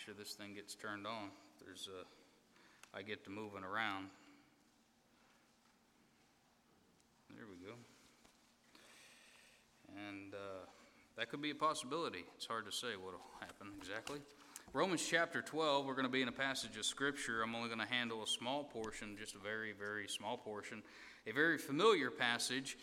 sure this thing gets turned on. I get to moving around. There we go. And that could be a possibility. It's hard to say what will happen exactly. Romans chapter 12, we're going to be in a passage of Scripture. I'm only going to handle a small portion, just a very, very small portion. A very familiar passage,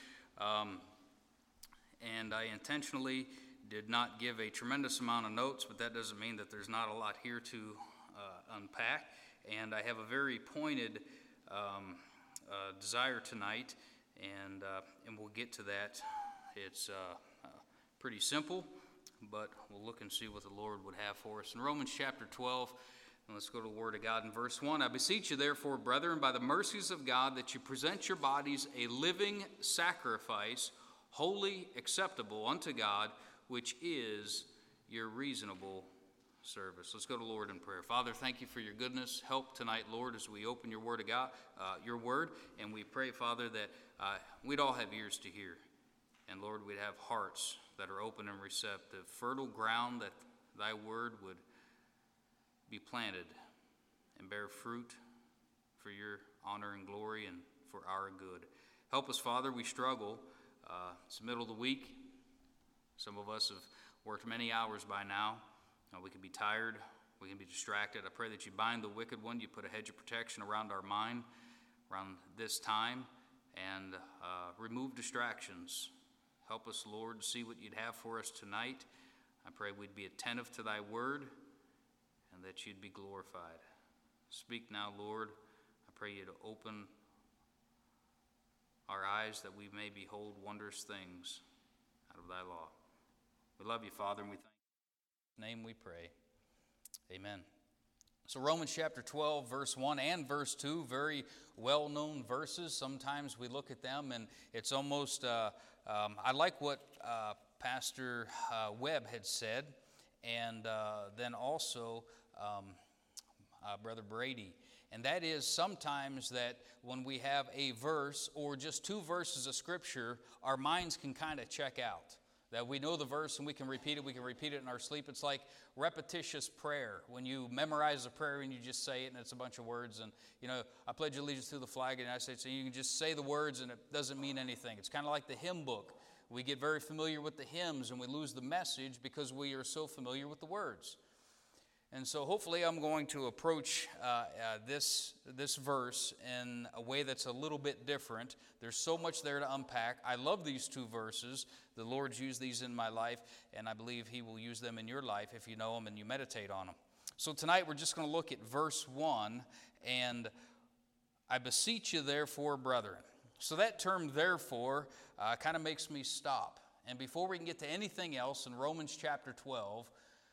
and I intentionally did not give a tremendous amount of notes, but that doesn't mean that there's not a lot here to unpack. And I have a very pointed desire tonight, and we'll get to that. It's pretty simple, but we'll look and see what the Lord would have for us. In Romans chapter 12, and let's go to the Word of God in verse 1. I beseech you, therefore, brethren, by the mercies of God, that you present your bodies a living sacrifice, holy, acceptable unto God, which is your reasonable service. Let's go to the Lord in prayer. Father, thank you for your goodness. Help tonight, Lord, as we open your Word of God, your Word, and we pray, Father, that we'd all have ears to hear, and Lord, we'd have hearts that are open and receptive, fertile ground that thy Word would be planted and bear fruit for your honor and glory and for our good. Help us, Father. We struggle. It's the middle of the week. Some of us have worked many hours by now. We can be tired. We can be distracted. I pray that you bind the wicked one. You put a hedge of protection around our mind, around this time, and remove distractions. Help us, Lord, see what you'd have for us tonight. I pray we'd be attentive to thy word and that you'd be glorified. Speak now, Lord. I pray you to open our eyes that we may behold wondrous things out of thy law. We love you, Father, and we thank you. In his name we pray. Amen. So Romans chapter 12, verse 1 and verse 2, very well-known verses. Sometimes we look at them and it's almost, I like what Pastor Webb had said, and then also Brother Brady. And that is sometimes that when we have a verse or just two verses of Scripture, our minds can kind of check out. That we know the verse and we can repeat it in our sleep. It's like repetitious prayer. When you memorize a prayer and you just say it and it's a bunch of words. And, I pledge allegiance to the flag and I say, so you can just say the words and it doesn't mean anything. It's kind of like the hymn book. We get very familiar with the hymns and we lose the message because we are so familiar with the words. And so hopefully I'm going to approach this verse in a way that's a little bit different. There's so much there to unpack. I love these two verses. The Lord's used these in my life, and I believe he will use them in your life if you know them and you meditate on them. So tonight we're just going to look at verse 1, and I beseech you therefore, brethren. So that term therefore kind of makes me stop. And before we can get to anything else in Romans chapter 12,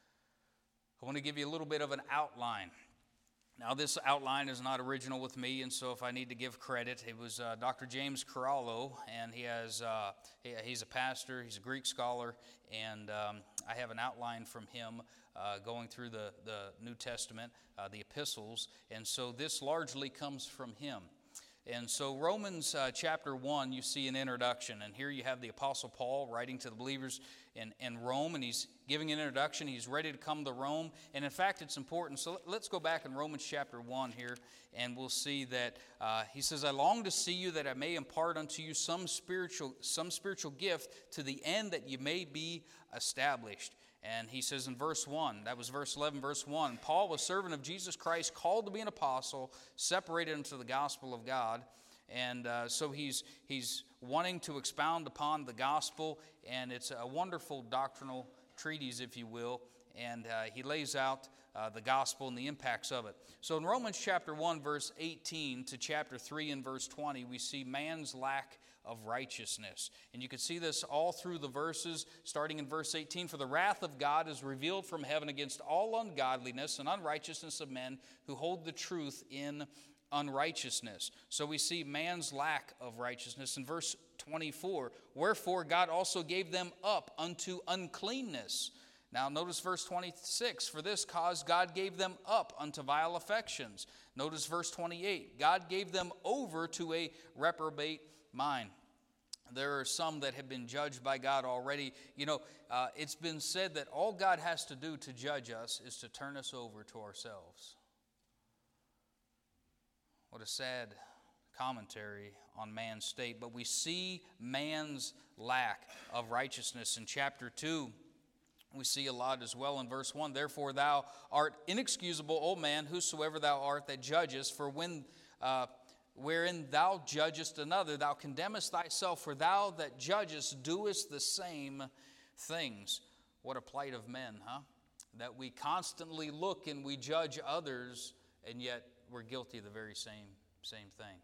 I want to give you a little bit of an outline. Now, this outline is not original with me, and so if I need to give credit, it was Dr. James Carallo, and he's a pastor, he's a Greek scholar, and I have an outline from him going through the New Testament, the epistles, and so this largely comes from him. And so Romans chapter 1, you see an introduction, and here you have the Apostle Paul writing to the believers in Rome, and he's giving an introduction. He's ready to come to Rome, and in fact, it's important. So let's go back in Romans chapter 1 here, and we'll see that he says, I long to see you that I may impart unto you some spiritual gift to the end that you may be established. And he says in verse 1, that was verse 11, verse 1, Paul, a servant of Jesus Christ, called to be an apostle, separated unto the gospel of God. And so he's wanting to expound upon the gospel, and it's a wonderful doctrinal treatise, if you will, and he lays out the gospel and the impacts of it. So in Romans chapter 1, verse 18 to chapter 3 and verse 20, we see man's lack of righteousness. And you can see this all through the verses, starting in verse 18. For the wrath of God is revealed from heaven against all ungodliness and unrighteousness of men who hold the truth in unrighteousness. So we see man's lack of righteousness. In verse 24, wherefore God also gave them up unto uncleanness. Now notice verse 26, for this cause God gave them up unto vile affections. Notice verse 28, God gave them over to a reprobate mind. There are some that have been judged by God already. It's been said that all God has to do to judge us is to turn us over to ourselves. What a sad commentary on man's state. But we see man's lack of righteousness. In chapter 2, we see a lot as well in verse 1. Therefore thou art inexcusable, O man, whosoever thou art that judgest, for wherein thou judgest another, thou condemnest thyself, for thou that judgest doest the same things. What a plight of men, huh? That we constantly look and we judge others, and yet we're guilty of the very same thing.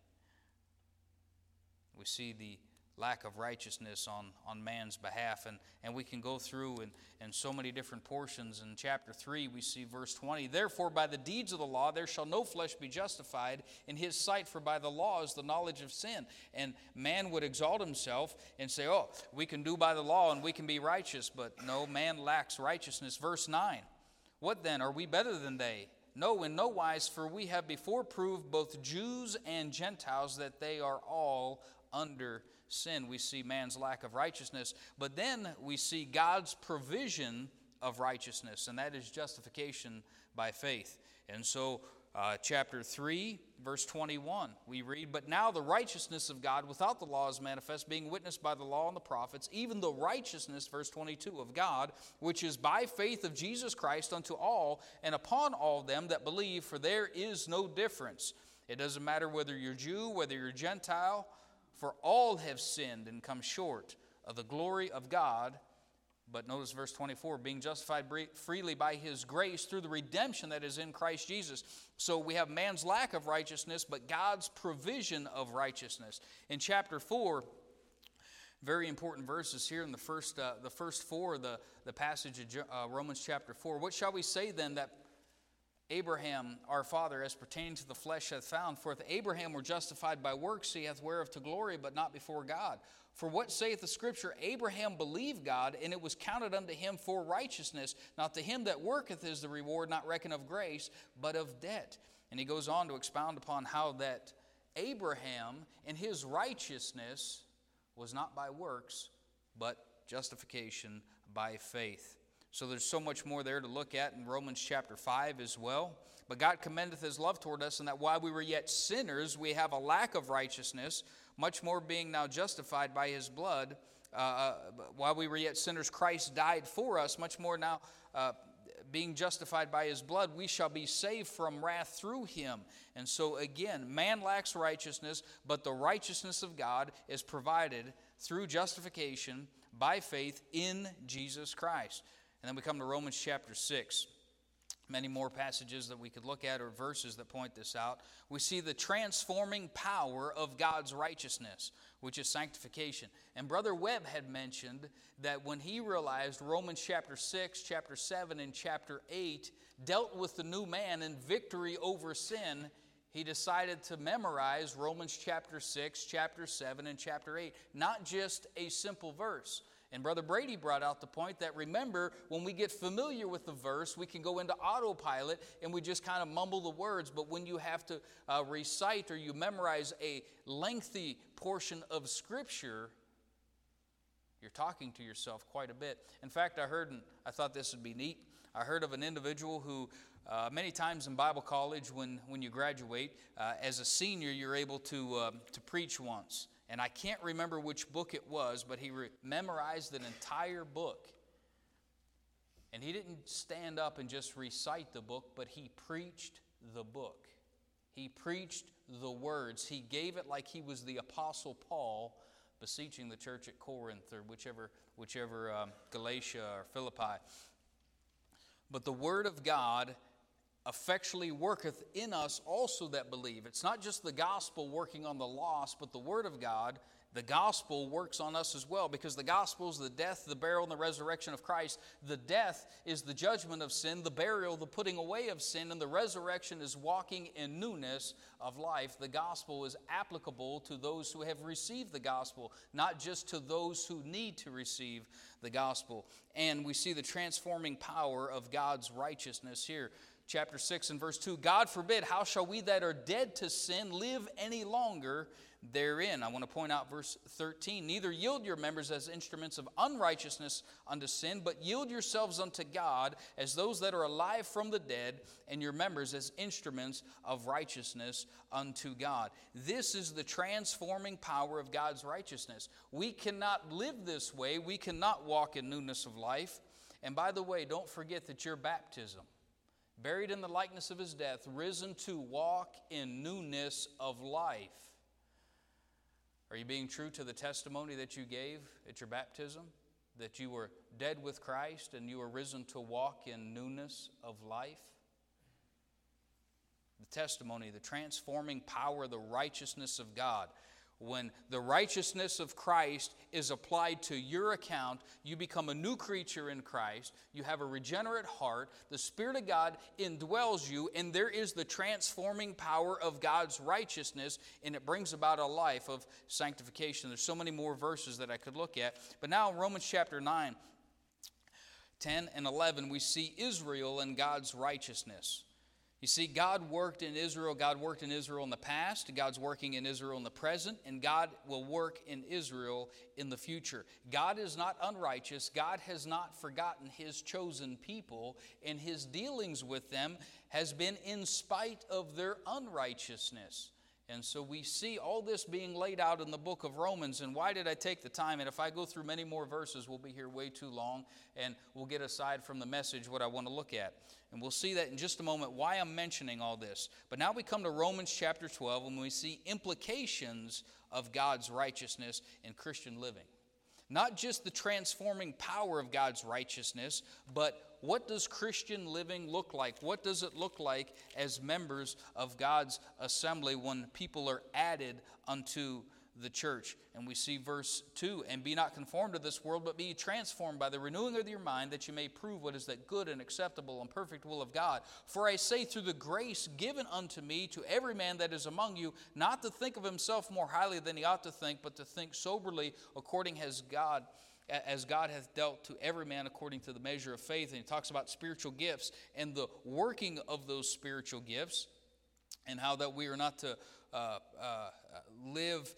We see the lack of righteousness on man's behalf, and we can go through in so many different portions. In chapter 3 we see verse 20, therefore by the deeds of the law there shall no flesh be justified in his sight, for by the law is the knowledge of sin. And man would exalt himself and say, oh, we can do by the law and we can be righteous, but no, man lacks righteousness. Verse 9, what then, are we better than they? No, in no wise, for we have before proved both Jews and Gentiles that they are all under sin. We see man's lack of righteousness, but then we see God's provision of righteousness, and that is justification by faith. And so chapter 3, verse 21, we read, but now the righteousness of God without the law is manifest, being witnessed by the law and the prophets, even the righteousness, verse 22, of God, which is by faith of Jesus Christ unto all and upon all them that believe, for there is no difference. It doesn't matter whether you're Jew, whether you're Gentile, for all have sinned and come short of the glory of God. But notice verse 24, being justified freely by his grace through the redemption that is in Christ Jesus. So we have man's lack of righteousness, but God's provision of righteousness. In chapter 4, very important verses here in the first four of the passage of Romans chapter 4. What shall we say then that Abraham, our father, as pertaining to the flesh, hath found? For if Abraham were justified by works, he hath whereof to glory, but not before God. For what saith the Scripture? Abraham believed God, and it was counted unto him for righteousness. Not to him that worketh is the reward, not reckoned of grace, but of debt. And he goes on to expound upon how that Abraham and his righteousness was not by works, but justification by faith. So there's so much more there to look at in Romans chapter 5 as well. But God commendeth his love toward us, in that while we were yet sinners, we have a lack of righteousness, much more being now justified by his blood. While we were yet sinners, Christ died for us. Much more now, being justified by his blood, we shall be saved from wrath through him. And so again, man lacks righteousness, but the righteousness of God is provided through justification by faith in Jesus Christ. And then we come to Romans chapter 6. Many more passages that we could look at, or verses that point this out. We see the transforming power of God's righteousness, which is sanctification. And Brother Webb had mentioned that when he realized Romans chapter 6, chapter 7, and chapter 8 dealt with the new man and victory over sin, he decided to memorize Romans chapter 6, chapter 7, and chapter 8. Not just a simple verse. And Brother Brady brought out the point that, remember, when we get familiar with the verse, we can go into autopilot and we just kind of mumble the words. But when you have to recite or you memorize a lengthy portion of Scripture, you're talking to yourself quite a bit. In fact, I heard, and I thought this would be neat, I heard of an individual who many times in Bible college, when you graduate, as a senior, you're able to preach once. And I can't remember which book it was, but he memorized an entire book. And he didn't stand up and just recite the book, but he preached the book. He preached the words. He gave it like he was the Apostle Paul beseeching the church at Corinth, or whichever Galatia or Philippi. But the Word of God effectually worketh in us also that believe. It's not just the gospel working on the lost, but the Word of God, the gospel, works on us as well, because the gospel is the death, the burial, and the resurrection of Christ. The death is the judgment of sin, the burial, the putting away of sin, and the resurrection is walking in newness of life. The gospel is applicable to those who have received the gospel, not just to those who need to receive the gospel. And we see the transforming power of God's righteousness here. chapter 6 and verse 2, God forbid, how shall we that are dead to sin live any longer therein? I want to point out verse 13. Neither yield your members as instruments of unrighteousness unto sin, but yield yourselves unto God as those that are alive from the dead, and your members as instruments of righteousness unto God. This is the transforming power of God's righteousness. We cannot live this way. We cannot walk in newness of life. And by the way, don't forget that your baptism, buried in the likeness of his death, risen to walk in newness of life. Are you being true to the testimony that you gave at your baptism? That you were dead with Christ and you were risen to walk in newness of life? The testimony, the transforming power, the righteousness of God. When the righteousness of Christ is applied to your account, you become a new creature in Christ. You have a regenerate heart. The Spirit of God indwells you, and there is the transforming power of God's righteousness, and it brings about a life of sanctification. There's so many more verses that I could look at. But now in Romans chapter 9, 10 and 11, we see Israel and God's righteousness. You see, God worked in Israel. God worked in Israel in the past. God's working in Israel in the present. And God will work in Israel in the future. God is not unrighteous. God has not forgotten his chosen people. And his dealings with them has been in spite of their unrighteousness. And so we see all this being laid out in the book of Romans. And why did I take the time? And if I go through many more verses, we'll be here way too long. And we'll get aside from the message what I want to look at. And we'll see that in just a moment why I'm mentioning all this. But now we come to Romans chapter 12 and we see implications of God's righteousness in Christian living. Not just the transforming power of God's righteousness, but what does Christian living look like? What does it look like as members of God's assembly when people are added unto the church? And we see verse 2, and be not conformed to this world, but be transformed by the renewing of your mind, that you may prove what is that good and acceptable and perfect will of God. For I say, through the grace given unto me, to every man that is among you, not to think of himself more highly than he ought to think, but to think soberly, according as God hath dealt to every man according to the measure of faith. And he talks about spiritual gifts and the working of those spiritual gifts, and how that we are not to live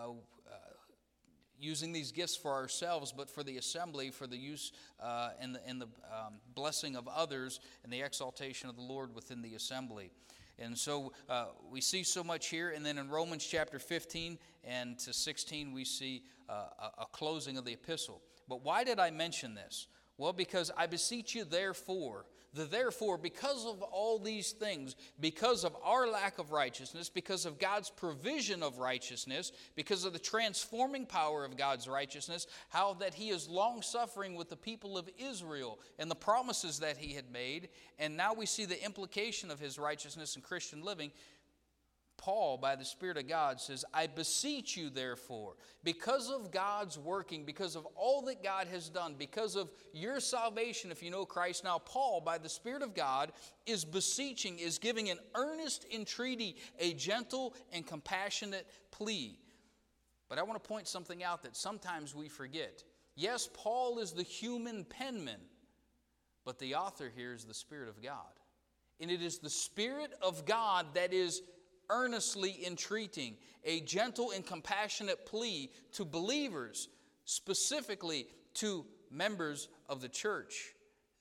using these gifts for ourselves, but for the assembly, for the use and the blessing of others, and the exaltation of the Lord within the assembly. And so we see so much here. And then in Romans chapter 15 and to 16, we see a closing of the epistle. But why did I mention this? Well, because I beseech you, therefore, because of all these things, because of our lack of righteousness, because of God's provision of righteousness, because of the transforming power of God's righteousness, how that he is long-suffering with the people of Israel and the promises that he had made, and now we see the implication of his righteousness in Christian living. Paul, by the Spirit of God, says, I beseech you, therefore, because of God's working, because of all that God has done, because of your salvation, if you know Christ now, Paul, by the Spirit of God, is beseeching, is giving an earnest entreaty, a gentle and compassionate plea. But I want to point something out that sometimes we forget. Yes, Paul is the human penman, but the author here is the Spirit of God. And it is the Spirit of God that is earnestly entreating, a gentle and compassionate plea to believers, specifically to members of the church,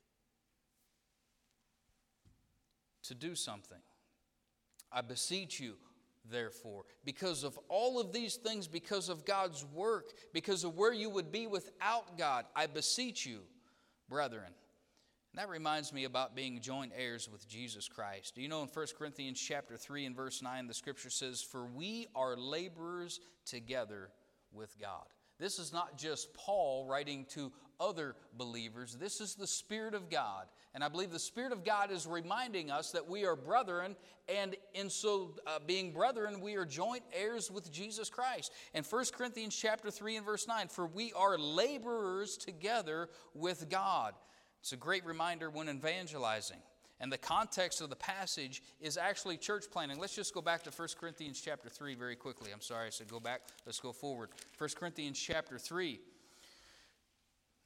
to do something. I beseech you, therefore, because of all of these things, because of God's work, because of where you would be without God, I beseech you, brethren. And that reminds me about being joint heirs with Jesus Christ. Do you know in 1 Corinthians chapter 3 and verse 9, the scripture says, for we are laborers together with God. This is not just Paul writing to other believers. This is the Spirit of God. And I believe the Spirit of God is reminding us that we are brethren, and in so being brethren, we are joint heirs with Jesus Christ. In 1 Corinthians chapter 3 and verse 9, for we are laborers together with God. It's a great reminder when evangelizing. And the context of the passage is actually church planting. Let's just go back to 1 Corinthians chapter 3 very quickly. I'm sorry, I said go back. Let's go forward. 1 Corinthians chapter 3.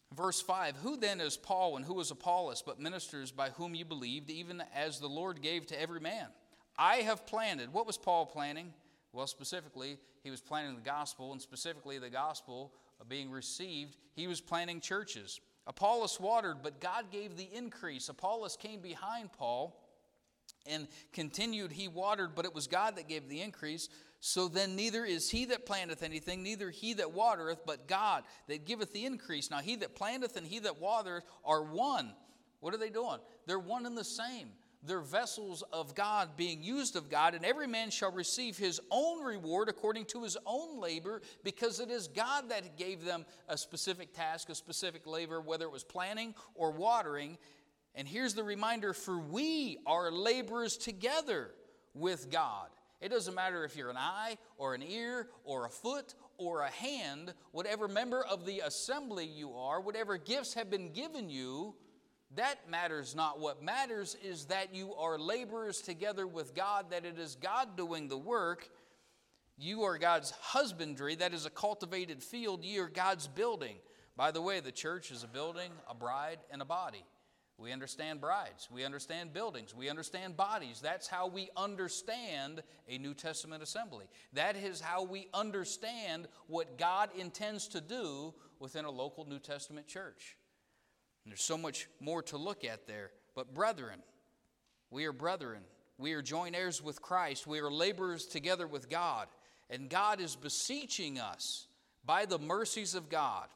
Verse 5, who then is Paul and who is Apollos, but ministers by whom you believed, even as the Lord gave to every man? I have planted. What was Paul planting? Well, specifically, he was planting the gospel, and specifically the gospel being received, he was planting churches. Apollos watered, but God gave the increase. Apollos came behind Paul and continued, he watered, but it was God that gave the increase. So then neither is he that planteth anything, neither he that watereth, but God that giveth the increase. Now he that planteth and he that watereth are one. What are they doing? They're one and the same. They're vessels of God, being used of God, and every man shall receive his own reward according to his own labor, because it is God that gave them a specific task, a specific labor, whether it was planting or watering. And here's the reminder, for we are laborers together with God. It doesn't matter if you're an eye or an ear or a foot or a hand, whatever member of the assembly you are, whatever gifts have been given you, that matters not. What matters is that you are laborers together with God, that it is God doing the work. You are God's husbandry, that is a cultivated field. Ye are God's building. By the way, the church is a building, a bride, and a body. We understand brides. We understand buildings. We understand bodies. That's how we understand a New Testament assembly. That is how we understand what God intends to do within a local New Testament church. And there's so much more to look at there. But brethren, we are brethren. We are joint heirs with Christ. We are laborers together with God. And God is beseeching us by the mercies of God.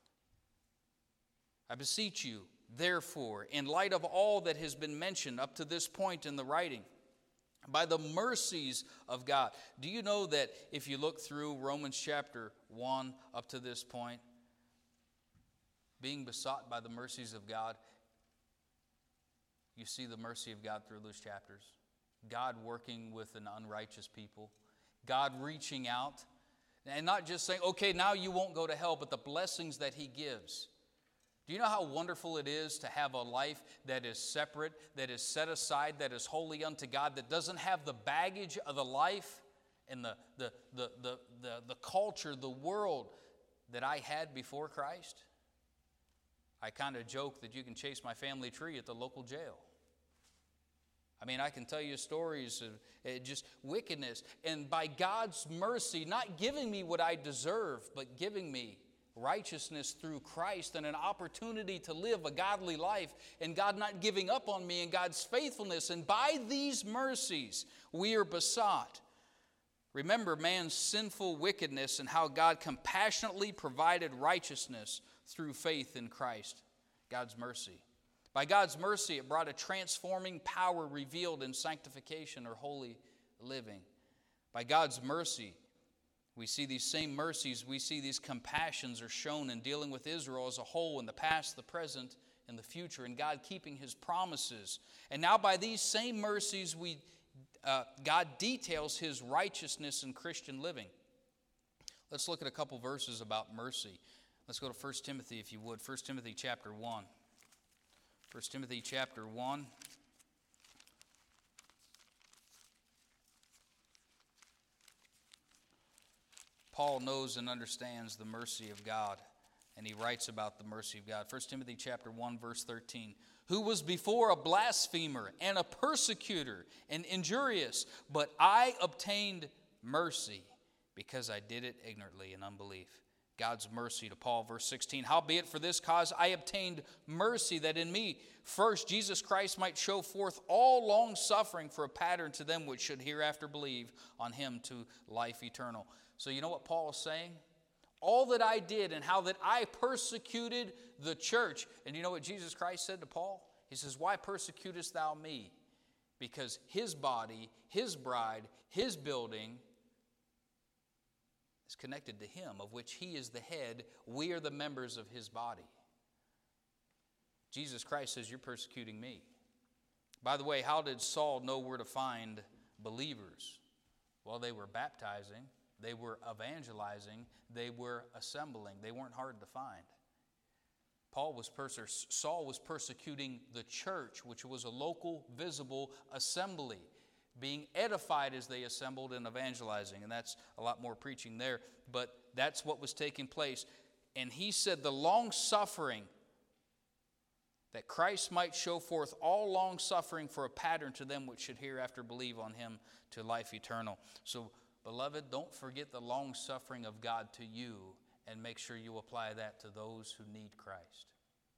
I beseech you, therefore, in light of all that has been mentioned up to this point in the writing, by the mercies of God. Do you know that if you look through Romans chapter 1 up to this point, being besought by the mercies of God, you see the mercy of God through those chapters. God working with an unrighteous people. God reaching out and not just saying, okay, now you won't go to hell, but the blessings that He gives. Do you know how wonderful it is to have a life that is separate, that is set aside, that is holy unto God, that doesn't have the baggage of the life and the culture, the world that I had before Christ? I kind of joke that you can chase my family tree at the local jail. I mean, I can tell you stories of just wickedness. And by God's mercy, not giving me what I deserve, but giving me righteousness through Christ and an opportunity to live a godly life, and God not giving up on me, and God's faithfulness. And by these mercies, we are besought. Remember man's sinful wickedness and how God compassionately provided righteousness through faith in Christ. God's mercy. By God's mercy, it brought a transforming power revealed in sanctification or holy living. By God's mercy, we see these same mercies, we see these compassions are shown in dealing with Israel as a whole in the past, the present, and the future, and God keeping His promises. And now by these same mercies, God details His righteousness in Christian living. Let's look at a couple verses about mercy. Let's go to 1 Timothy, if you would. 1 Timothy chapter 1. 1 Timothy chapter 1. Paul knows and understands the mercy of God, and he writes about the mercy of God. 1 Timothy chapter 1, verse 13. Who was before a blasphemer and a persecutor and injurious, but I obtained mercy because I did it ignorantly in unbelief. God's mercy to Paul, verse 16. Howbeit for this cause I obtained mercy, that in me first Jesus Christ might show forth all long suffering for a pattern to them which should hereafter believe on Him to life eternal. So you know what Paul is saying? All that I did and how that I persecuted the church. And you know what Jesus Christ said to Paul? He says, why persecutest thou me? Because His body, His bride, His building is connected to Him, of which He is the head. We are the members of His body. Jesus Christ says, you're persecuting me. By the way, how did Saul know where to find believers? Well, they were baptizing, they were evangelizing, they were assembling. They weren't hard to find. Saul was persecuting the church, which was a local, visible assembly, being edified as they assembled and evangelizing. And that's a lot more preaching there, but that's what was taking place. And he said the long suffering, that Christ might show forth all long suffering for a pattern to them which should hereafter believe on him to life eternal. So, beloved, don't forget the long suffering of God to you, and make sure you apply that to those who need Christ.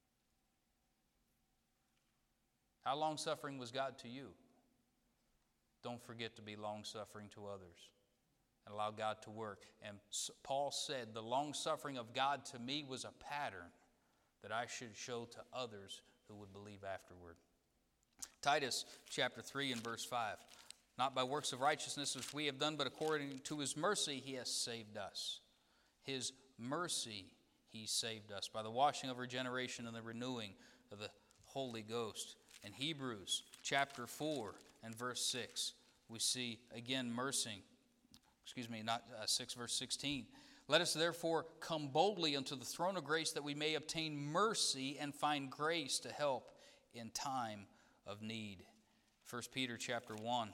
How long suffering was God to you? Don't forget to be long suffering to others and allow God to work. And Paul said the long suffering of God to me was a pattern that I should show to others who would believe afterward. Titus chapter 3 and verse 5. Not by works of righteousness which we have done, but according to his mercy he has saved us. His mercy he saved us by the washing of regeneration and the renewing of the Holy Ghost. In Hebrews chapter 4 and verse 6, we see again mercy. 6 verse 16. Let us therefore come boldly unto the throne of grace, that we may obtain mercy and find grace to help in time of need. 1 Peter chapter 1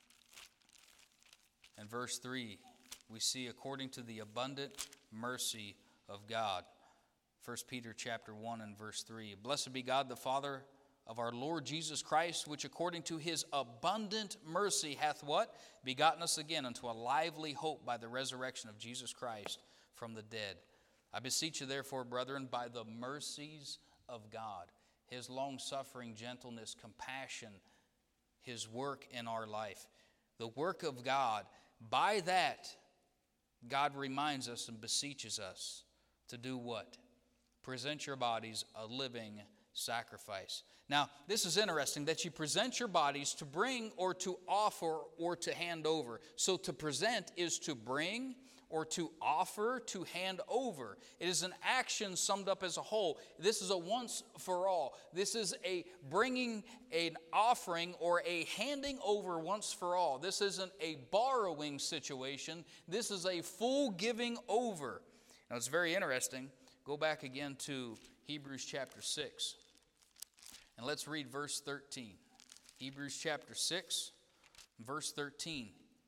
and verse 3, we see according to the abundant mercy of God. 1 Peter chapter 1 and verse 3. Blessed be God the Father of our Lord Jesus Christ, which according to his abundant mercy hath what? Begotten us again unto a lively hope by the resurrection of Jesus Christ from the dead. I beseech you therefore, brethren, by the mercies of God, his long-suffering, gentleness, compassion, his work in our life, the work of God, by that, God reminds us and beseeches us to do what? Present your bodies a living sacrifice. Now, this is interesting that you present your bodies to bring or to offer or to hand over. So to present is to bring or to offer, to hand over. It is an action summed up as a whole. This is a once for all. This is a bringing an offering or a handing over once for all. This isn't a borrowing situation. This is a full giving over. Now, it's very interesting. Go back again to Hebrews chapter 6. And let's read verse 13. Hebrews chapter 6, verse 13.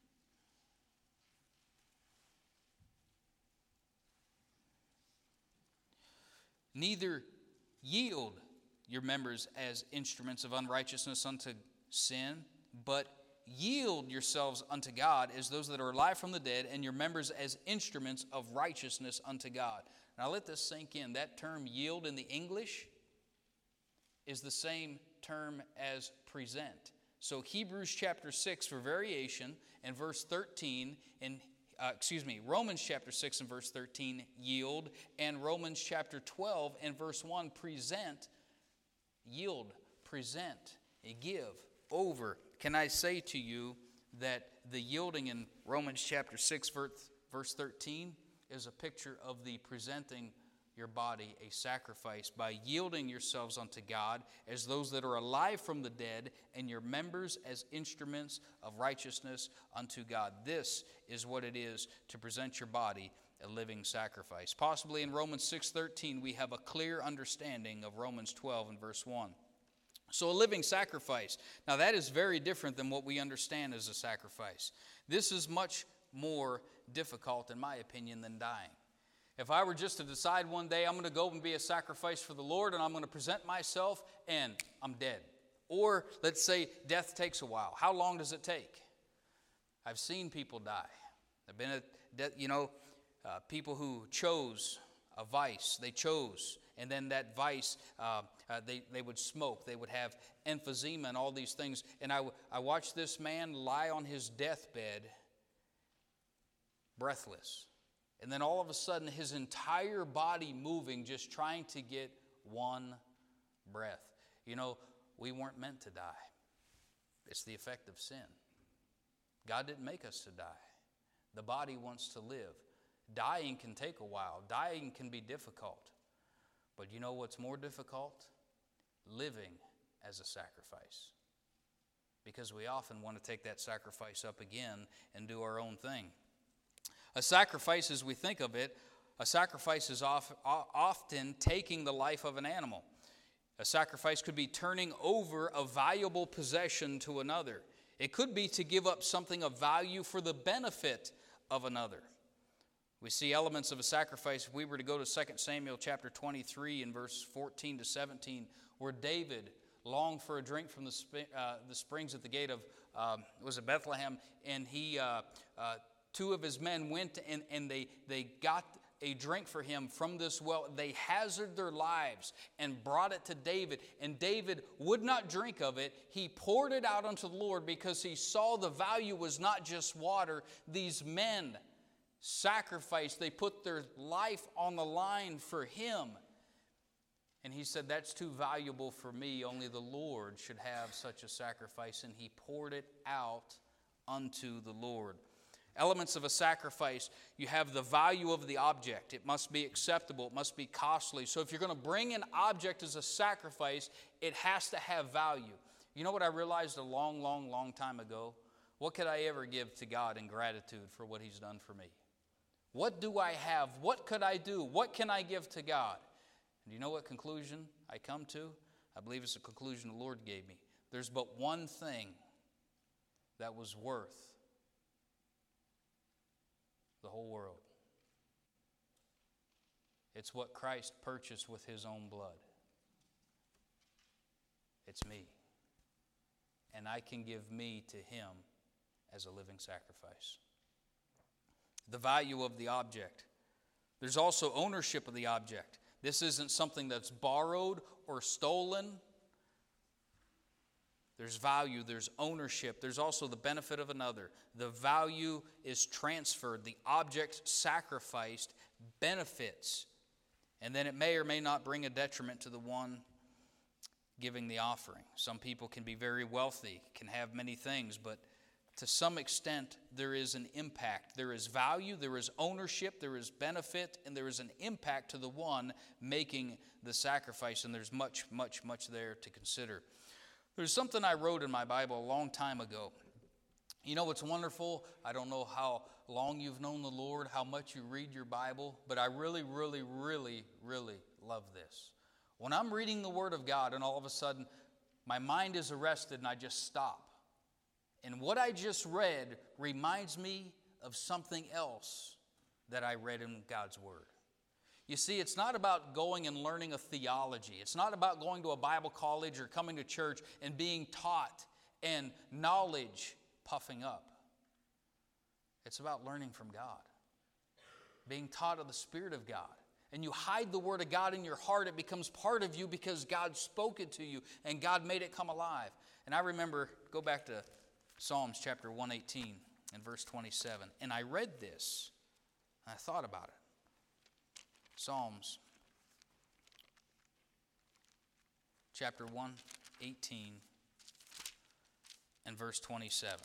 Neither yield your members as instruments of unrighteousness unto sin, but yield yourselves unto God as those that are alive from the dead, and your members as instruments of righteousness unto God. Now let this sink in. That term yield in the English is the same term as present. So Hebrews chapter 6 for variation, and verse 13, and Romans chapter 6 and verse 13, yield, and Romans chapter 12 and verse 1, present, yield, present, give, over. Can I say to you that the yielding in Romans chapter 6 verse 13 is a picture of the presenting your body a sacrifice by yielding yourselves unto God as those that are alive from the dead, and your members as instruments of righteousness unto God. This is what it is to present your body a living sacrifice. Possibly in Romans 6:13 we have a clear understanding of Romans 12 and verse 1. So a living sacrifice. Now that is very different than what we understand as a sacrifice. This is much more difficult, in my opinion, than dying. If I were just to decide one day I'm going to go and be a sacrifice for the Lord, and I'm going to present myself and I'm dead. Or let's say death takes a while. How long does it take? I've seen people die. I've been at people who chose a vice. They chose, and then that vice, they would smoke. They would have emphysema and all these things. And I watched this man lie on his deathbed breathless. And then all of a sudden, his entire body moving, just trying to get one breath. You know, we weren't meant to die. It's the effect of sin. God didn't make us to die. The body wants to live. Dying can take a while. Dying can be difficult. But you know what's more difficult? Living as a sacrifice. Because we often want to take that sacrifice up again and do our own thing. A sacrifice, as we think of it, a sacrifice is often taking the life of an animal. A sacrifice could be turning over a valuable possession to another. It could be to give up something of value for the benefit of another. We see elements of a sacrifice. If we were to go to 2 Samuel chapter 23 and verse 14 to 17, where David longed for a drink from the springs at the gate of, was it Bethlehem? And two of his men went and they got a drink for him from this well. They hazarded their lives and brought it to David. And David would not drink of it. He poured it out unto the Lord because he saw the value was not just water. These men sacrificed. They put their life on the line for him. And he said, that's too valuable for me. Only the Lord should have such a sacrifice. And he poured it out unto the Lord. Elements of a sacrifice, you have the value of the object. It must be acceptable. It must be costly. So if you're going to bring an object as a sacrifice, it has to have value. You know what I realized a long, long, long time ago? What could I ever give to God in gratitude for what He's done for me? What do I have? What could I do? What can I give to God? And you know what conclusion I come to? I believe it's a conclusion the Lord gave me. There's but one thing that was worth the whole world. It's what Christ purchased with His own blood. It's me. And I can give me to Him as a living sacrifice. The value of the object. There's also ownership of the object. This isn't something that's borrowed or stolen. There's value, there's ownership, there's also the benefit of another. The value is transferred. The object sacrificed benefits. And then it may or may not bring a detriment to the one giving the offering. Some people can be very wealthy, can have many things, but to some extent there is an impact. There is value, there is ownership, there is benefit, and there is an impact to the one making the sacrifice. And there's much, much, much there to consider. There's something I wrote in my Bible a long time ago. You know what's wonderful? I don't know how long you've known the Lord, how much you read your Bible, but I really, really, really, really love this. When I'm reading the Word of God and all of a sudden my mind is arrested and I just stop. And what I just read reminds me of something else that I read in God's Word. You see, it's not about going and learning a theology. It's not about going to a Bible college or coming to church and being taught and knowledge puffing up. It's about learning from God, being taught of the Spirit of God. And you hide the Word of God in your heart. It becomes part of you because God spoke it to you and God made it come alive. And I remember, go back to Psalms chapter 118 and verse 27. And I read this and I thought about it. Psalms chapter 118 and verse 27.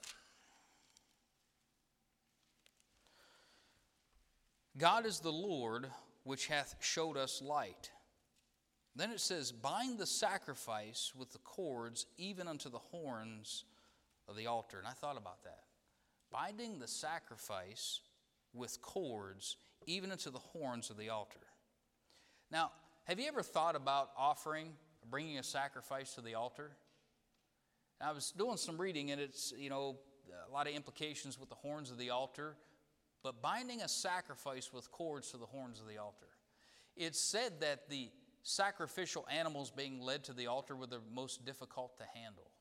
God is the Lord which hath showed us light. Then it says, bind the sacrifice with the cords even unto the horns of the altar. And I thought about that. Binding the sacrifice with cords even unto the horns of the altar. Now, have you ever thought about bringing a sacrifice to the altar? I was doing some reading, and it's, a lot of implications with the horns of the altar, but binding a sacrifice with cords to the horns of the altar. It's said that the sacrificial animals being led to the altar were the most difficult to handle.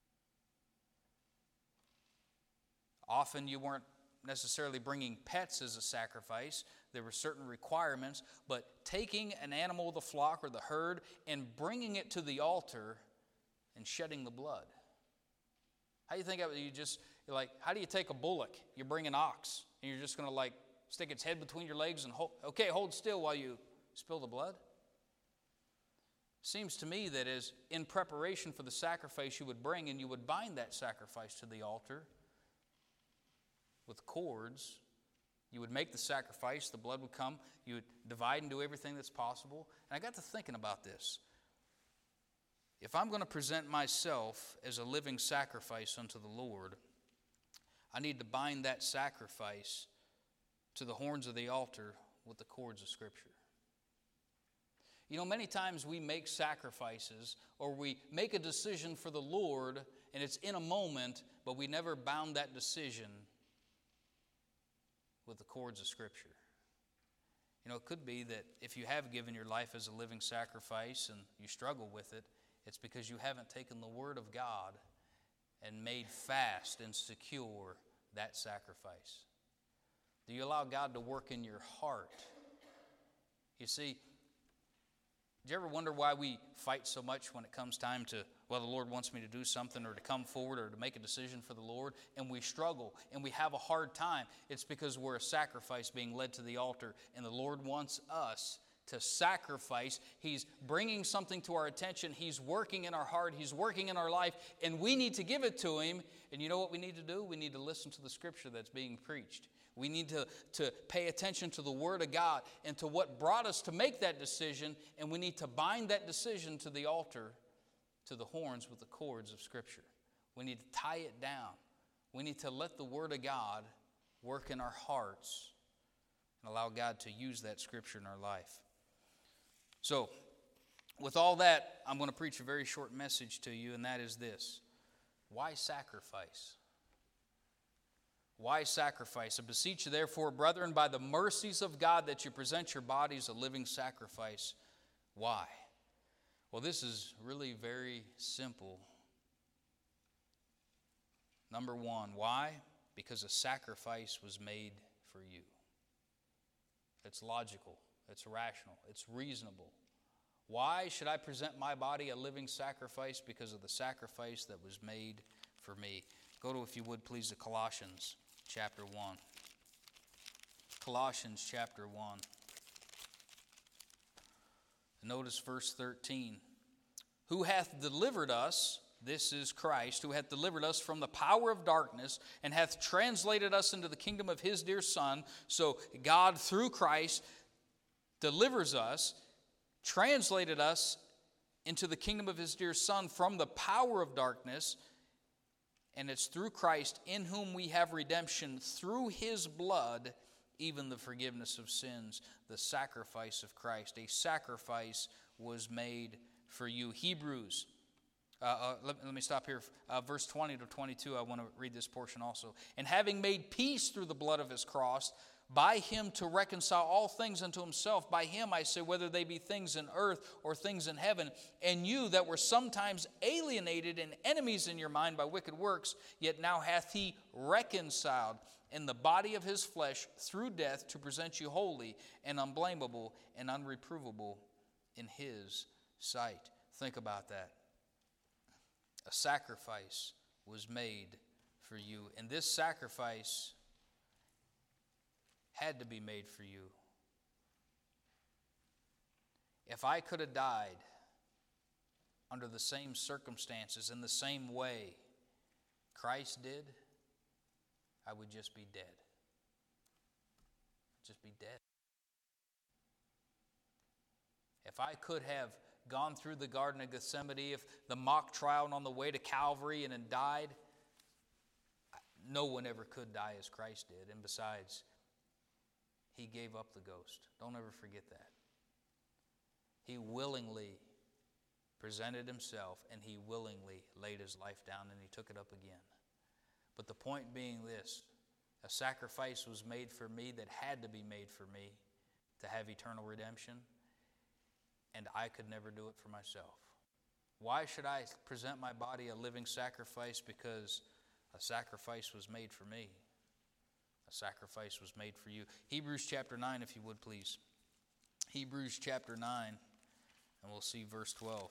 Often you weren't necessarily bringing pets as a sacrifice. There were certain requirements, but taking an animal of the flock or the herd and bringing it to the altar and shedding the blood. How do you think of it? How do you take a bullock? You bring an ox and you're just going to stick its head between your legs and hold still while you spill the blood? Seems to me that as in preparation for the sacrifice you would bring, and you would bind that sacrifice to the altar with cords. You would make the sacrifice, the blood would come, you would divide and do everything that's possible. And I got to thinking about this. If I'm going to present myself as a living sacrifice unto the Lord, I need to bind that sacrifice to the horns of the altar with the cords of Scripture. Many times we make sacrifices or we make a decision for the Lord and it's in a moment, but we never bound that decision with the cords of Scripture. It could be that if you have given your life as a living sacrifice and you struggle with it, it's because you haven't taken the Word of God and made fast and secure that sacrifice. Do you allow God to work in your heart? You see, do you ever wonder why we fight so much when it comes time to, the Lord wants me to do something or to come forward or to make a decision for the Lord, and we struggle and we have a hard time? It's because we're a sacrifice being led to the altar, and the Lord wants us to sacrifice. He's bringing something to our attention. He's working in our heart. He's working in our life, and we need to give it to Him. And you know what we need to do? We need to listen to the Scripture that's being preached. We need to pay attention to the Word of God and to what brought us to make that decision, and we need to bind that decision to the altar, to the horns with the cords of Scripture. We need to tie it down. We need to let the Word of God work in our hearts and allow God to use that Scripture in our life. So, with all that, I'm going to preach a very short message to you, and that is this. Why sacrifice? Why sacrifice? I beseech you, therefore, brethren, by the mercies of God, that you present your bodies a living sacrifice. Why? Well, this is really very simple. Number one, why? Because a sacrifice was made for you. It's logical. It's rational. It's reasonable. Why should I present my body a living sacrifice? Because of the sacrifice that was made for me. Go to, if you would please, to Colossians chapter 1. Colossians chapter 1. Notice verse 13. Who hath delivered us, this is Christ, who hath delivered us from the power of darkness and hath translated us into the kingdom of His dear Son. So God, through Christ, delivers us, translated us into the kingdom of His dear Son from the power of darkness. And it's through Christ, in whom we have redemption through His blood, even the forgiveness of sins, the sacrifice of Christ. A sacrifice was made for you. Hebrews, let me stop here. Verse 20 to 22, I want to read this portion also. And having made peace through the blood of His cross, by Him to reconcile all things unto Himself. By Him, I say, whether they be things in earth or things in heaven. And you that were sometimes alienated and enemies in your mind by wicked works, yet now hath He reconciled in the body of His flesh through death, to present you holy and unblameable and unreprovable in His sight. Think about that. A sacrifice was made for you. And this sacrifice had to be made for you. If I could have died under the same circumstances, in the same way Christ did, I would just be dead. Just be dead. If I could have gone through the Garden of Gethsemane, if the mock trial and on the way to Calvary and then died, no one ever could die as Christ did. And besides, He gave up the ghost. Don't ever forget that. He willingly presented Himself, and He willingly laid His life down, and He took it up again. But the point being this, a sacrifice was made for me that had to be made for me to have eternal redemption, and I could never do it for myself. Why should I present my body a living sacrifice? Because a sacrifice was made for me. A sacrifice was made for you. Hebrews chapter 9, if you would please. Hebrews chapter 9, and we'll see verse 12.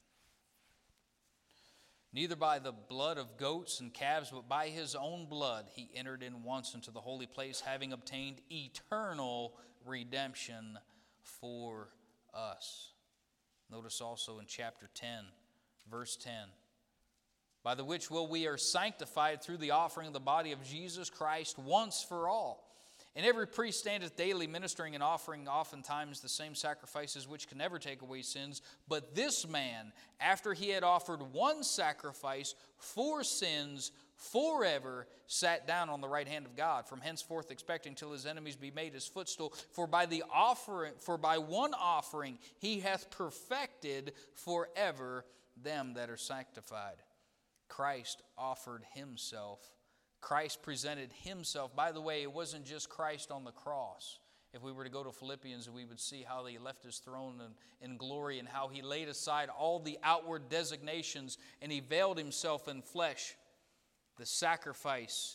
Neither by the blood of goats and calves, but by His own blood He entered in once into the holy place, having obtained eternal redemption for us. Notice also in chapter 10, verse 10. By the which will we are sanctified through the offering of the body of Jesus Christ once for all. And every priest standeth daily ministering and offering oftentimes the same sacrifices which can never take away sins. But this man, after he had offered one sacrifice for sins forever, sat down on the right hand of God, from henceforth expecting till His enemies be made His footstool. For by one offering He hath perfected forever them that are sanctified. Christ offered Himself. Christ presented Himself. By the way, it wasn't just Christ on the cross. If we were to go to Philippians, we would see how he left his throne in glory and how he laid aside all the outward designations and he veiled himself in flesh. The sacrifice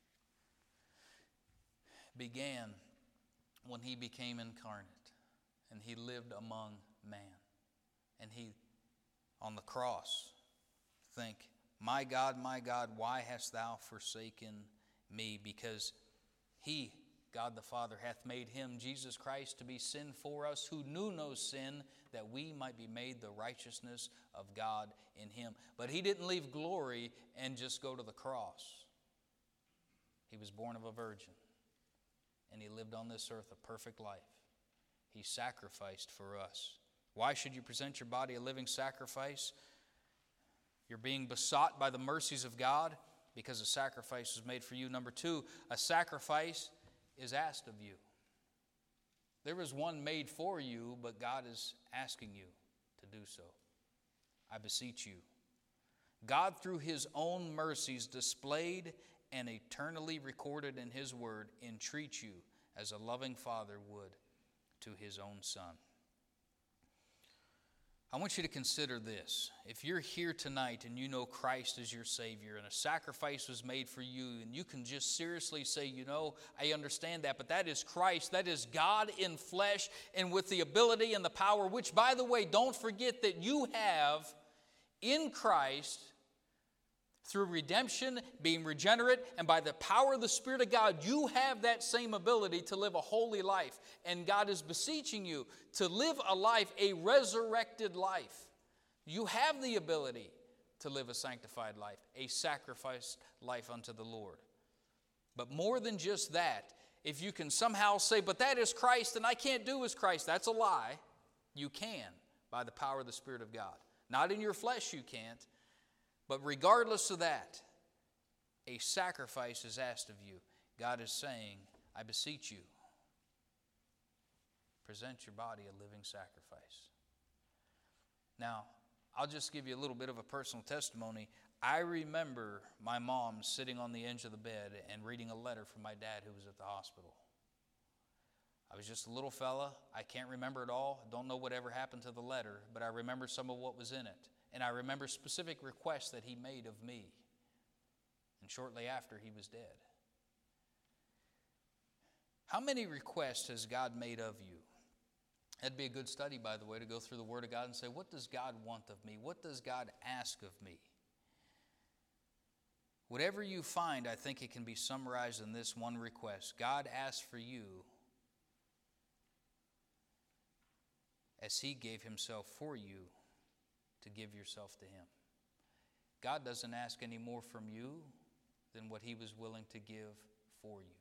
began when he became incarnate and he lived among man. And he, on the cross, think, my God, why hast thou forsaken me? Because he, God the Father, hath made him, Jesus Christ, to be sin for us, who knew no sin, that we might be made the righteousness of God in him. But he didn't leave glory and just go to the cross. He was born of a virgin, and he lived on this earth a perfect life. He sacrificed for us. Why should you present your body a living sacrifice? You're being besought by the mercies of God because a sacrifice was made for you. Number two, a sacrifice is asked of you. There was one made for you, but God is asking you to do so. I beseech you. God, through his own mercies displayed and eternally recorded in his word, entreats you as a loving father would to his own son. I want you to consider this. If you're here tonight and you know Christ is your Savior and a sacrifice was made for you, and you can just seriously say, you know, I understand that, but that is Christ. That is God in flesh and with the ability and the power, which, by the way, don't forget that you have in Christ through redemption, being regenerate, and by the power of the Spirit of God, you have that same ability to live a holy life. And God is beseeching you to live a life, a resurrected life. You have the ability to live a sanctified life, a sacrificed life unto the Lord. But more than just that, if you can somehow say, but that is Christ and I can't do as Christ, that's a lie. You can by the power of the Spirit of God. Not in your flesh you can't. But regardless of that, a sacrifice is asked of you. God is saying, I beseech you, present your body a living sacrifice. Now, I'll just give you a little bit of a personal testimony. I remember my mom sitting on the edge of the bed and reading a letter from my dad who was at the hospital. I was just a little fella. I can't remember it all. I don't know whatever happened to the letter, but I remember some of what was in it. And I remember specific requests that he made of me. And shortly after, he was dead. How many requests has God made of you? That'd be a good study, by the way, to go through the Word of God and say, what does God want of me? What does God ask of me? Whatever you find, I think it can be summarized in this one request. God asks for you as he gave himself for you to give yourself to him. God doesn't ask any more from you than what he was willing to give for you.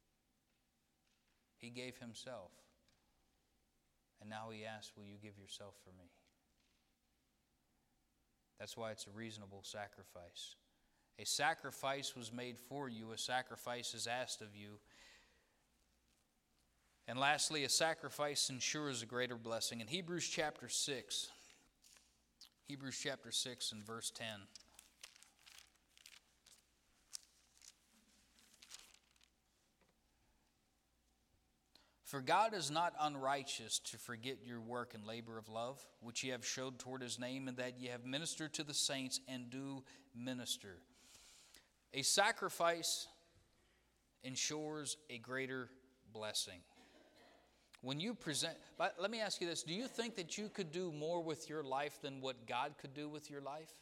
He gave himself. And now he asks, will you give yourself for me? That's why it's a reasonable sacrifice. A sacrifice was made for you. A sacrifice is asked of you. And lastly, a sacrifice ensures a greater blessing. In Hebrews chapter 6 and verse 10. For God is not unrighteous to forget your work and labor of love, which ye have showed toward his name, and that ye have ministered to the saints and do minister. A sacrifice ensures a greater blessing. When you present, but let me ask you this, do you think that you could do more with your life than what God could do with your life?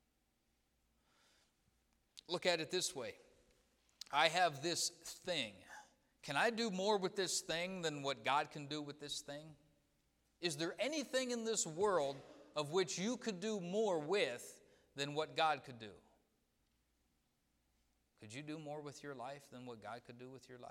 Look at it this way. I have this thing. Can I do more with this thing than what God can do with this thing? Is there anything in this world of which you could do more with than what God could do? Could you do more with your life than what God could do with your life?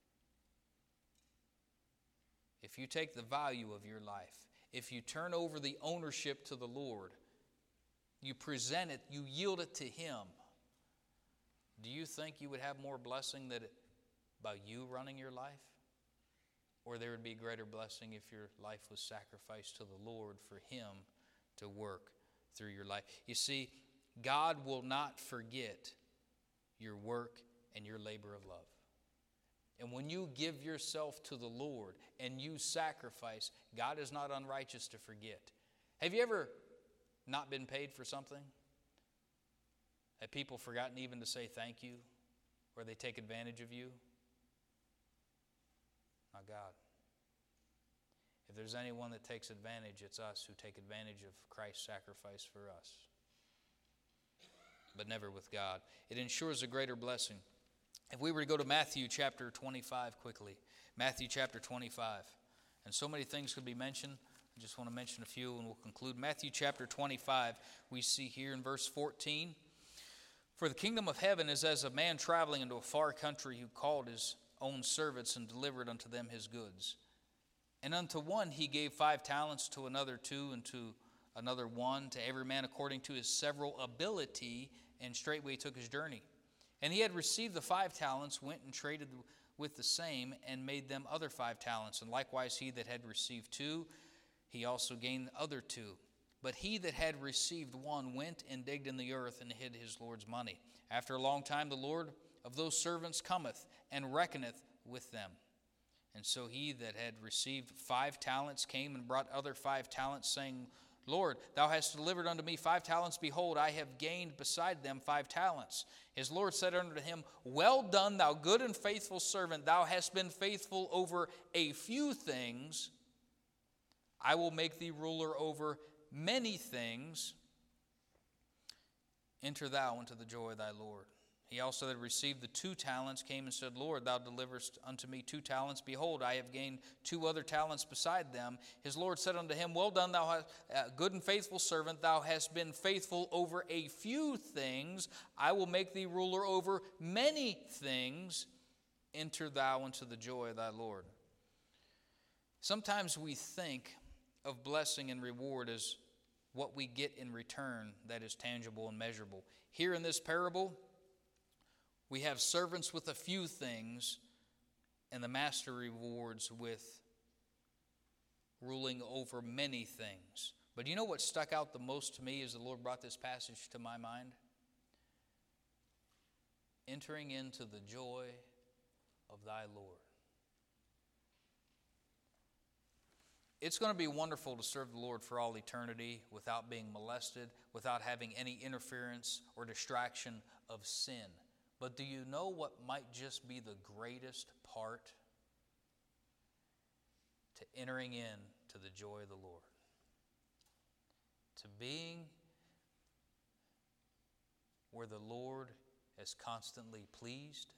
If you take the value of your life, if you turn over the ownership to the Lord, you present it, you yield it to him, do you think you would have more blessing by you running your life? Or there would be greater blessing if your life was sacrificed to the Lord for him to work through your life? You see, God will not forget your work and your labor of love. And when you give yourself to the Lord and you sacrifice, God is not unrighteous to forget. Have you ever not been paid for something? Have people forgotten even to say thank you? Or they take advantage of you? Not God. If there's anyone that takes advantage, it's us who take advantage of Christ's sacrifice for us. But never with God. It ensures a greater blessing. If we were to go to Matthew chapter 25 quickly. Matthew chapter 25. And so many things could be mentioned. I just want to mention a few and we'll conclude. Matthew chapter 25, we see here in verse 14. For the kingdom of heaven is as a man traveling into a far country who called his own servants and delivered unto them his goods. And unto one he gave 5 talents, to another 2, and to another 1, to every man according to his several ability, and straightway took his journey. And he had received the 5 talents, went and traded with the same, and made them other 5 talents. And likewise he that had received 2, he also gained other 2. But he that had received 1 went and digged in the earth and hid his Lord's money. After a long time the Lord of those servants cometh and reckoneth with them. And so he that had received 5 talents came and brought other 5 talents, saying, Lord, thou hast delivered unto me 5 talents. Behold, I have gained beside them 5 talents. His Lord said unto him, Well done, thou good and faithful servant. Thou hast been faithful over a few things. I will make thee ruler over many things. Enter thou into the joy of thy Lord. He also that received the 2 talents came and said, Lord, thou deliverest unto me 2 talents. Behold, I have gained 2 other talents beside them. His Lord said unto him, Well done, thou good and faithful servant. Thou hast been faithful over a few things. I will make thee ruler over many things. Enter thou into the joy of thy Lord. Sometimes we think of blessing and reward as what we get in return that is tangible and measurable. Here in this parable, we have servants with a few things, and the master rewards with ruling over many things. But you know what stuck out the most to me as the Lord brought this passage to my mind? Entering into the joy of thy Lord. It's going to be wonderful to serve the Lord for all eternity without being molested, without having any interference or distraction of sin. But do you know what might just be the greatest part? To entering in to the joy of the Lord. To being where the Lord is constantly pleased,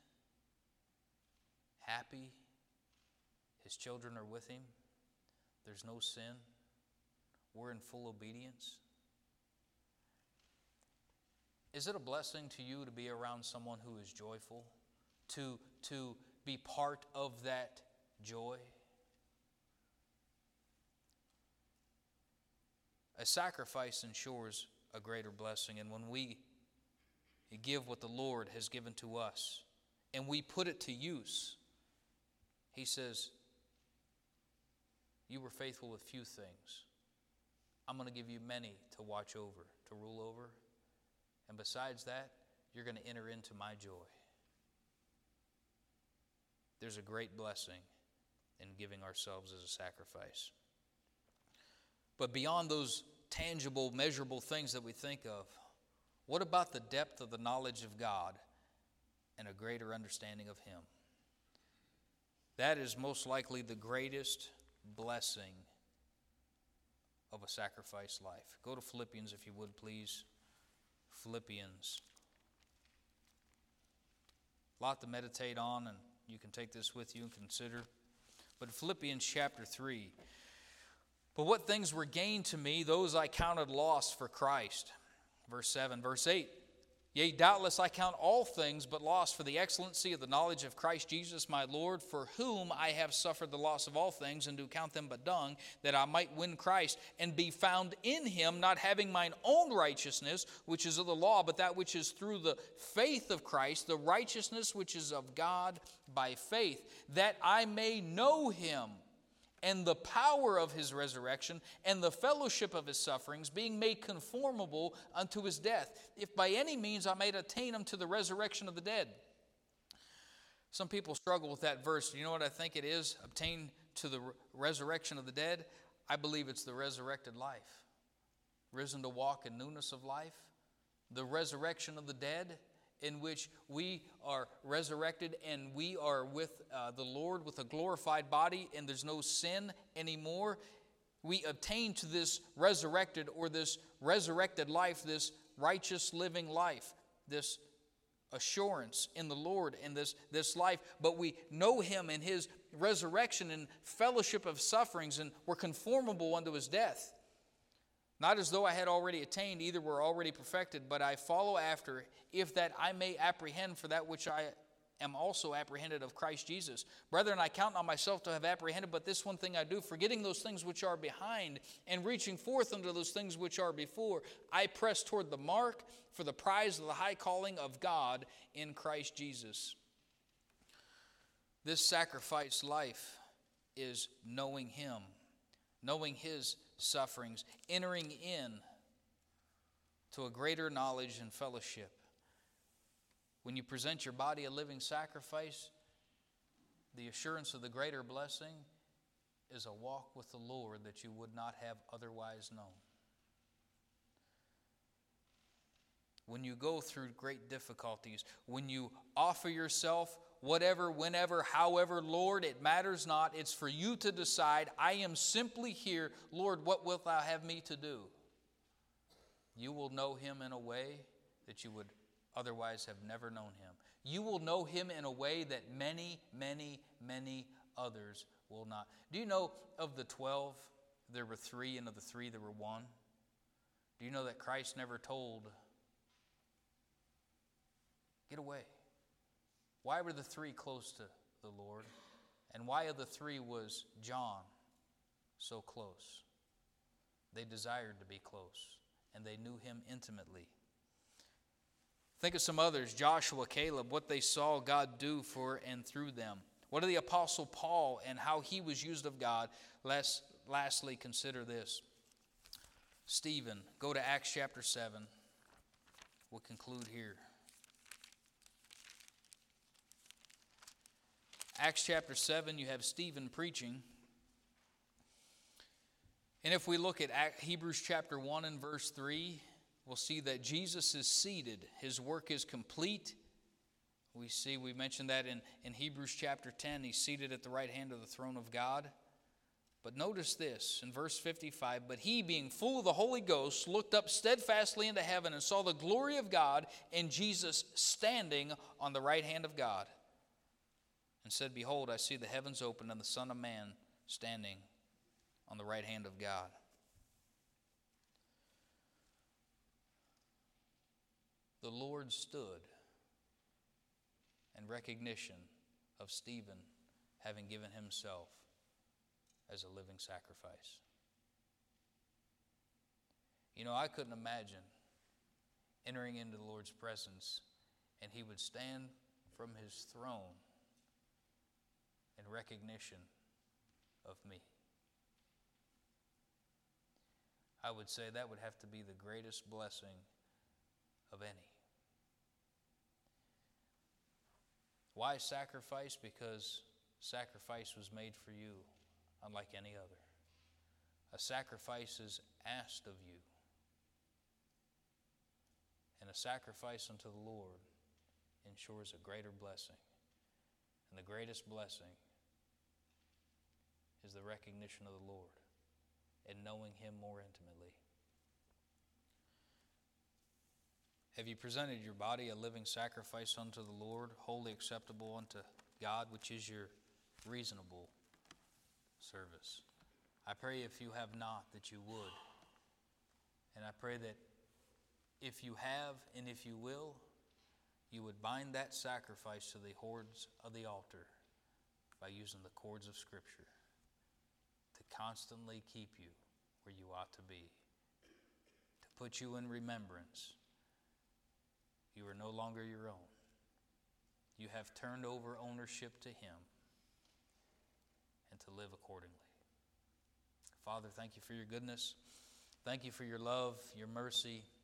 happy, His children are with Him, there's no sin, we're in full obedience. Is it a blessing to you to be around someone who is joyful? To be part of that joy? A sacrifice ensures a greater blessing. And when we give what the Lord has given to us and we put it to use, He says, you were faithful with few things. I'm going to give you many to watch over, to rule over. And besides that, you're going to enter into my joy. There's a great blessing in giving ourselves as a sacrifice. But beyond those tangible, measurable things that we think of, what about the depth of the knowledge of God and a greater understanding of Him? That is most likely the greatest blessing of a sacrificed life. Go to Philippians if you would, please. Philippians. A lot to meditate on, and you can take this with you and consider. But Philippians chapter 3. But what things were gained to me, those I counted loss for Christ. Verse 7. Verse 8. Yea, doubtless I count all things but loss for the excellency of the knowledge of Christ Jesus my Lord, for whom I have suffered the loss of all things, and do count them but dung, that I might win Christ, and be found in Him, not having mine own righteousness, which is of the law, but that which is through the faith of Christ, the righteousness which is of God by faith, that I may know Him, and the power of His resurrection, and the fellowship of His sufferings, being made conformable unto His death, if by any means I may attain unto the resurrection of the dead. Some people struggle with that verse. You know what I think it is? Obtain to the resurrection of the dead. I believe it's the resurrected life. Risen to walk in newness of life. The resurrection of the dead, in which we are resurrected and we are with the Lord with a glorified body, and there's no sin anymore. We obtain to this resurrected or this resurrected life, this righteous living life, this assurance in the Lord in this life. But we know Him in His resurrection and fellowship of sufferings, and we're conformable unto His death. Not as though I had already attained, either were already perfected, but I follow after, if that I may apprehend for that which I am also apprehended of Christ Jesus. Brethren, I count not myself to have apprehended, but this one thing I do, forgetting those things which are behind, and reaching forth unto those things which are before, I press toward the mark for the prize of the high calling of God in Christ Jesus. This sacrifice life is knowing Him, knowing His sufferings, entering in to a greater knowledge and fellowship. When you present your body a living sacrifice, the assurance of the greater blessing is a walk with the Lord that you would not have otherwise known. When you go through great difficulties, when you offer yourself, whatever, whenever, however, Lord, it matters not. It's for you to decide. I am simply here. Lord, what wilt thou have me to do? You will know Him in a way that you would otherwise have never known Him. You will know Him in a way that many, many, many others will not. Do you know of the 12, there were 3, and of the 3, there were 1? Do you know that Christ never told, get away? Why were the 3 close to the Lord? And why of the 3 was John so close? They desired to be close, and they knew Him intimately. Think of some others, Joshua, Caleb, what they saw God do for and through them. What of the Apostle Paul and how he was used of God? Lastly, consider this. Stephen, go to Acts chapter 7. We'll conclude here. Acts chapter 7, you have Stephen preaching. And if we look at Hebrews chapter 1 and verse 3, we'll see that Jesus is seated. His work is complete. We mentioned that in Hebrews chapter 10. He's seated at the right hand of the throne of God. But notice this in verse 55, but he, being full of the Holy Ghost, looked up steadfastly into heaven and saw the glory of God and Jesus standing on the right hand of God. And said, behold, I see the heavens opened and the Son of Man standing on the right hand of God. The Lord stood in recognition of Stephen having given himself as a living sacrifice. You know, I couldn't imagine entering into the Lord's presence and He would stand from His throne in recognition of me. I would say that would have to be the greatest blessing of any. Why sacrifice? Because sacrifice was made for you, unlike any other. A sacrifice is asked of you. And a sacrifice unto the Lord ensures a greater blessing. And the greatest blessing is the recognition of the Lord and knowing Him more intimately. Have you presented your body a living sacrifice unto the Lord, wholly acceptable unto God, which is your reasonable service? I pray if you have not, that you would. And I pray that if you have and if you will, you would bind that sacrifice to the horns of the altar by using the cords of Scripture to constantly keep you where you ought to be, to put you in remembrance. You are no longer your own. You have turned over ownership to Him and to live accordingly. Father, thank you for your goodness. Thank you for your love, your mercy,